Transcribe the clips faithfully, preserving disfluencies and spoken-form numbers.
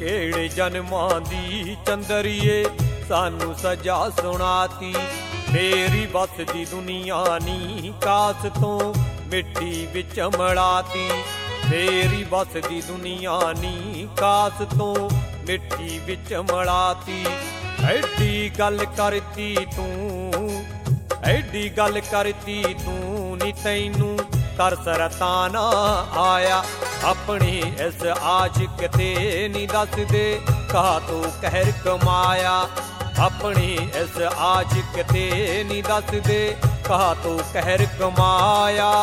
ਕਿਹੜੇ ਜਨਮਾਂ ਦੀ ਚੰਦਰੀਏ ਸਾਨੂੰ ਸਜ਼ਾ ਸੁਣਾਤੀ। ਮੇਰੀ ਬਸ ਦੀ ਦੁਨੀਆ ਨੀ ਕਾਸ ਤੋਂ ਮਿੱਟੀ ਵਿੱਚ ਮਲਾਤੀ। ਮੇਰੀ ਬਸ ਦੀ ਦੁਨੀਆ ਨੀ ਕਾਸ ਤੋਂ ਮਿੱਟੀ ਵਿੱਚ ਮਲਾਤੀ। ਐਡੀ ਗੱਲ ਕਰਤੀ ਤੂੰ, ਐਡੀ ਗੱਲ ਕਰਤੀ ਤੂੰ ਨੀ ਤੈਨੂੰ ਤਰਸ ਰਤਾ ਨਾ ਆਇਆ। ਆਪਣੀ ਇਸ ਆਸ਼ਿਕ ਤੇ ਨੀ ਦੱਸਦੇ ਕਾਹ ਤੋਂ ਕਹਿਰ ਕਮਾਇਆ। ਆਪਣੀ ਇਸ ਆਸ਼ਿਕ ਤੇ ਨੀ ਦੱਸਦੇ ਕਾਹ ਤੋਂ ਕਹਿਰ ਕਮਾਇਆ।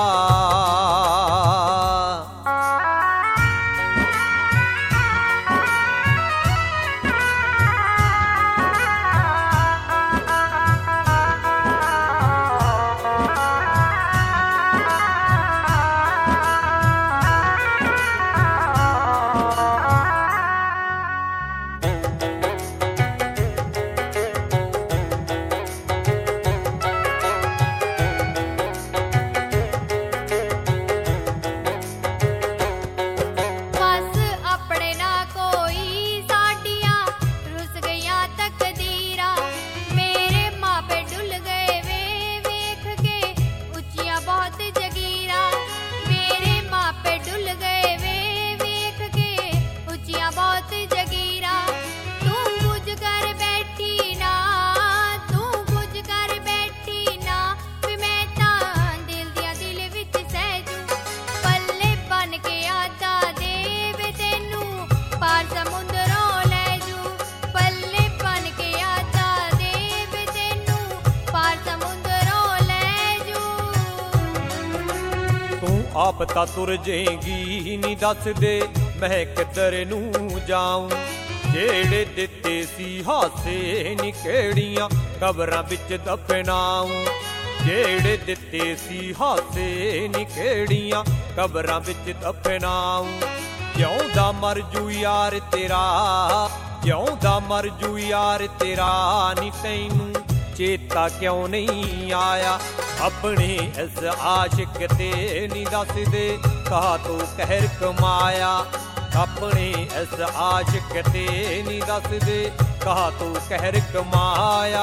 ਆਪ ਤਾਂ ਤੁਰ ਜੇਗੀ ਨੀ ਦੱਸਦੇ ਮੈਂ ਕਿੱਧਰ ਨੂੰ ਜਾਊਂ। ਜਿਹੜੇ ਦਿੱਤੇ ਸੀ ਹਾਸੇ ਨੀ ਕਿਹੜੀਆਂ ਕਬਰਾਂ ਵਿੱਚ ਦਫਨਾਊਂ। ਜਿਹੜੇ ਦਿੱਤੇ ਸੀ ਹਾਸੇ ਨੀ ਕਿਹੜੀਆਂ ਕਬਰਾਂ ਵਿੱਚ ਦਫਨਾਊਂ। ਜਿਉਂਦਾ ਮਰ ਜੂ ਯਾਰ ਤੇਰਾ, ਜਿਉਂਦਾ ਮਰ ਜੂ ਯਾਰ ਤੇਰਾ ਨੀ ਤੈਨੂੰ ਚੇਤਾ ਕਿਉਂ ਨਹੀਂ ਆਇਆ। ਆਪਣੀ ਇਸ ਆਸ਼ਿਕ ਤੇ ਨੀ ਦੱਸਦੇ ਕਾਹ ਤੋਂ ਕਹਿਰ ਕਮਾਇਆ। ਆਪਣੀ ਇਸ ਆਸ਼ਿਕ ਤੇ ਨੀ ਦੱਸਦੇ ਕਾਹ ਤੋਂ ਕਹਿਰ ਕਮਾਇਆ।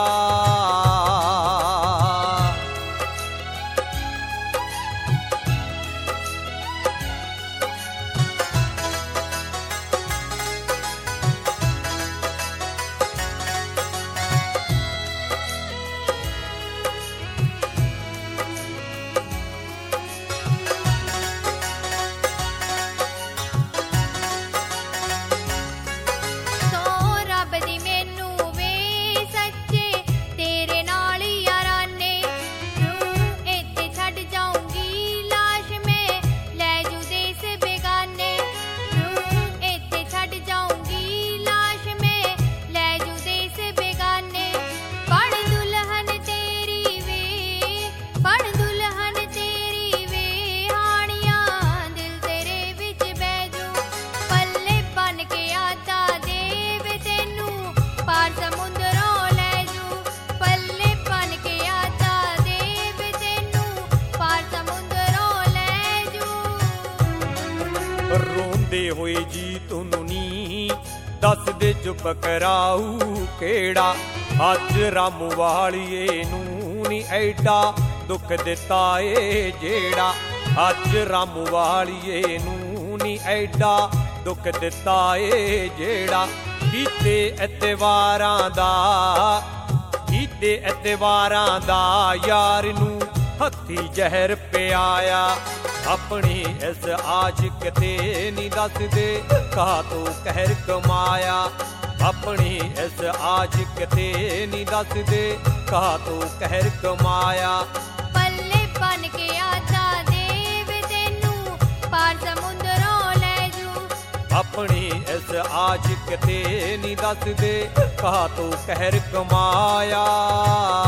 ਰੋਂਦੇ ਹੋਏ ਜੀ ਤੁਹਾਨੂੰ ਨੀ ਦੱਸਦੇ ਚੁੱਪ ਕਰਾਊ ਕਿਹੜਾ। ਅੱਜ ਰਾਮੂ ਵਾਲੀਏ ਨੂੰ ਨੀ ਐਡਾ ਦੁੱਖ ਦਿੱਤਾ ਏ ਜਿਹੜਾ। ਅੱਜ ਰਾਮੂ ਵਾਲੀਏ ਨੂੰ ਨੀ ਐਡਾ ਦੁੱਖ ਦਿੱਤਾ ਏ ਜਿਹੜਾ। ਕੀਤੇ ਐਤਵਾਰਾਂ ਦਾ, ਕੀਤੇ ਐਤਵਾਰਾਂ ਦਾ ਯਾਰ ਨੂੰ ਹੱਥੀ ਜ਼ਹਿਰ ਪਿਆਇਆ। ਆਪਣੀ ਇਸ ਆਸ਼ਿਕ ਤੇ ਨੀ ਦੱਸਦੇ ਕਾਹ ਤੋਂ ਕਹਿਰ ਕਮਾਇਆ। ਆਪਣੀ ਇਸ ਆਸ਼ਿਕ ਤੇ ਨੀ ਦੱਸਦੇ ਕਾਹ ਤੋਂ ਕਹਿਰ ਕਮਾਇਆ। ਪੱਲੇ ਬਨ ਕੇ ਆਜਾ ਦੇਵ ਤੈਨੂੰ ਪਾਰ ਸਮੁੰਦਰੋਂ ਲੈ ਜੂ। ਆਪਣੀ ਇਸ ਆਸ਼ਿਕ ਤੇ ਨੀ ਦੱਸਦੇ ਕਾਹ ਤੋਂ ਕਹਿਰ ਕਮਾਇਆ।